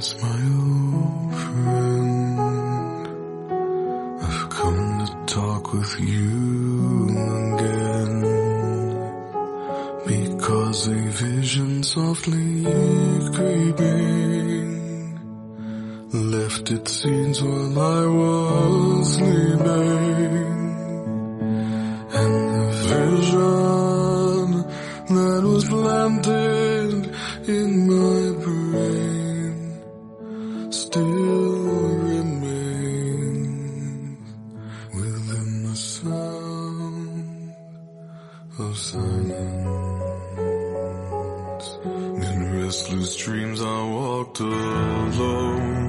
my old friend, I've come to talk with you again, because a vision softly creeping left its scenes while I was sleeping, and the vision that was planted in my brain still remains within the sound of silence. In restless dreams I walked alone,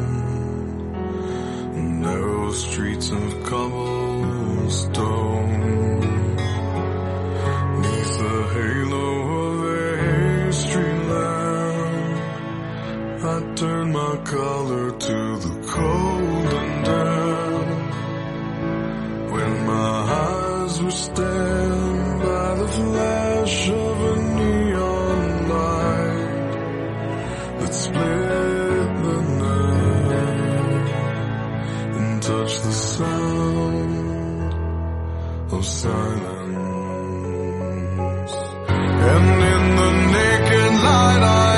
narrow streets of cobblestone, neath the halo of a street lamp, I turned my collar to the cold and damp, when my eyes were stabbed by the flash of a neon light that split the night and touched the sound of silence. And in the naked light I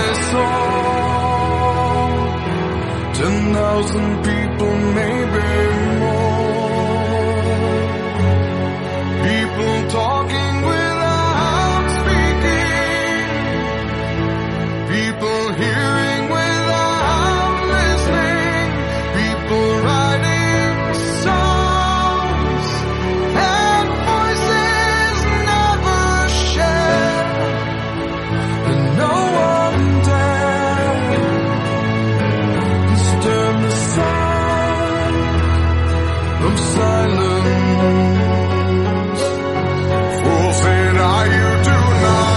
saw 10,000 people, maybe more, people talking without speaking, people hearing without listening, people writing songs and voices never shared, and no one dared disturb the sound of silence. Fool said I, you do not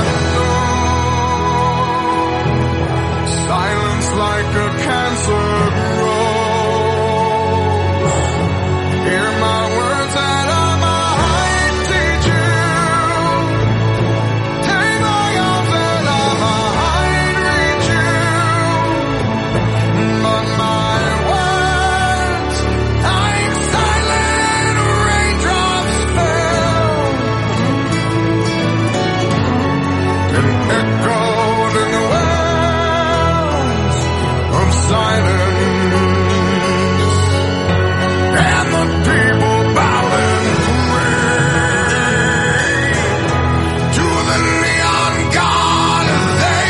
know, silence like a cancer grows. Hear my words that I might teach you, take my arms that I might reach you, but my words like silent raindrops fell and echoed in the wells of silence, and the people bowed and prayed to the neon god they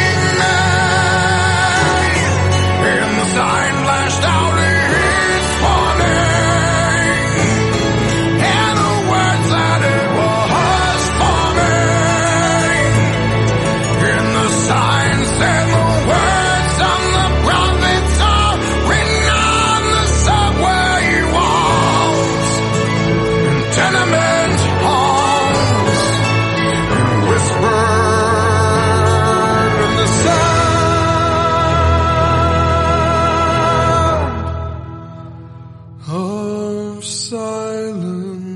made, and the sign flashed out its warning, and the words that it was forming, and the sign said the words of the prophets are written on the subway walls and tenement halls, and whispered in the sound of silence.